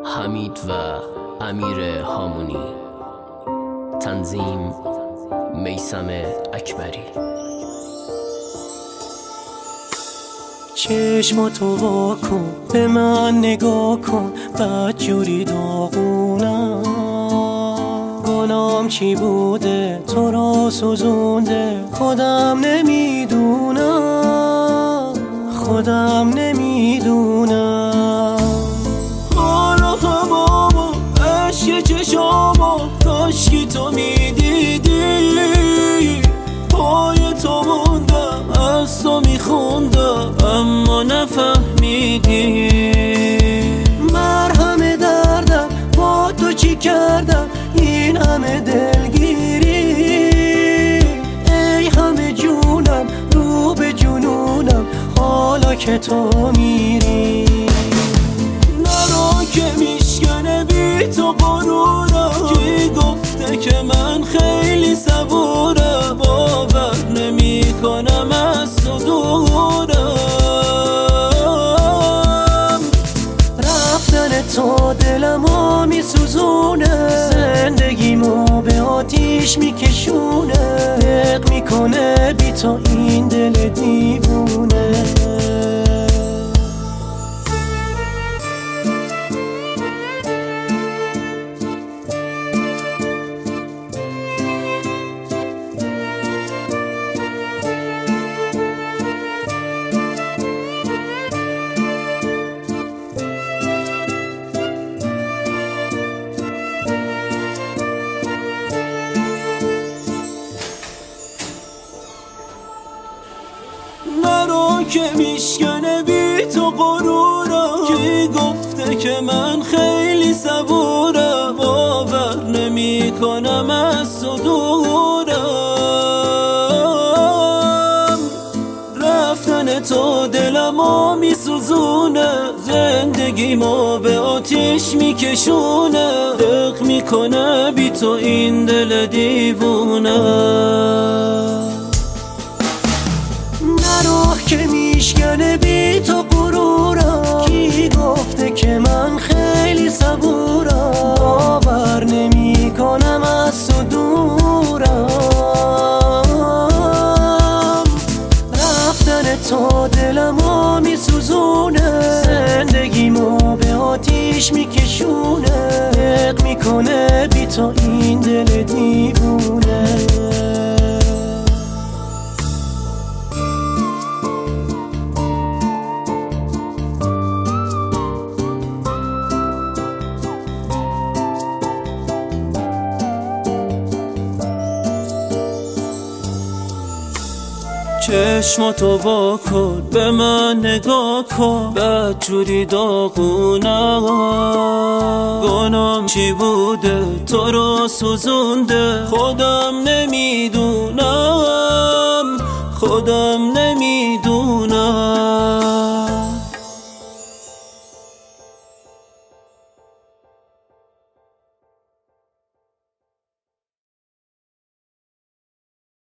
حمید و امیر هامونی، تنظیم میثم اکبری. چشماتو وا کن، به من نگاه کن، بدجوری داغونم. گناهم چی بوده تو را سوزونده، خودم نمیدونم. حالا همامو عشق چشامو کاشکی تو میدیدی، پای تو موندم از تو میخوندم اما نفهمیدی. مرهم دردم با تو چی کردم، این همه دلگیری، ای همه جونم رو به جنونم حالا که تو میری. نرو که میشکنه بی تو غرورم، کی گفته که من خیلی صبورم، باور نمی کنم از تو دورم. رفتن تو دلمو میسوزونه، زندگیمو به آتیش میکشونه، دق میکنه بی تو این دل دیوونه. نرو که میشکنه بی تو غرورم، کی گفته که من خیلی صبورم، باور نمی کنم از تو دورم. رفتن تو دلمو میسوزونه، زندگیمو به آتیش میکشونه، دق میکنه بی تو این دل دیوونه. نرو که میشکنه بی تو غرورم، کی گفته که من خیلی صبورم، باور نمی کنم از تو دورم. رفتن تو دلمو میسوزونه، زندگیمو به آتیش میکشونه، دق میکنه بی تو این دل دیوونه. چشماتو وا کن، به من نگاه کن، بدجوری داغونم. گناهم چی بوده تو رو سوزونده، خودم نمیدونم.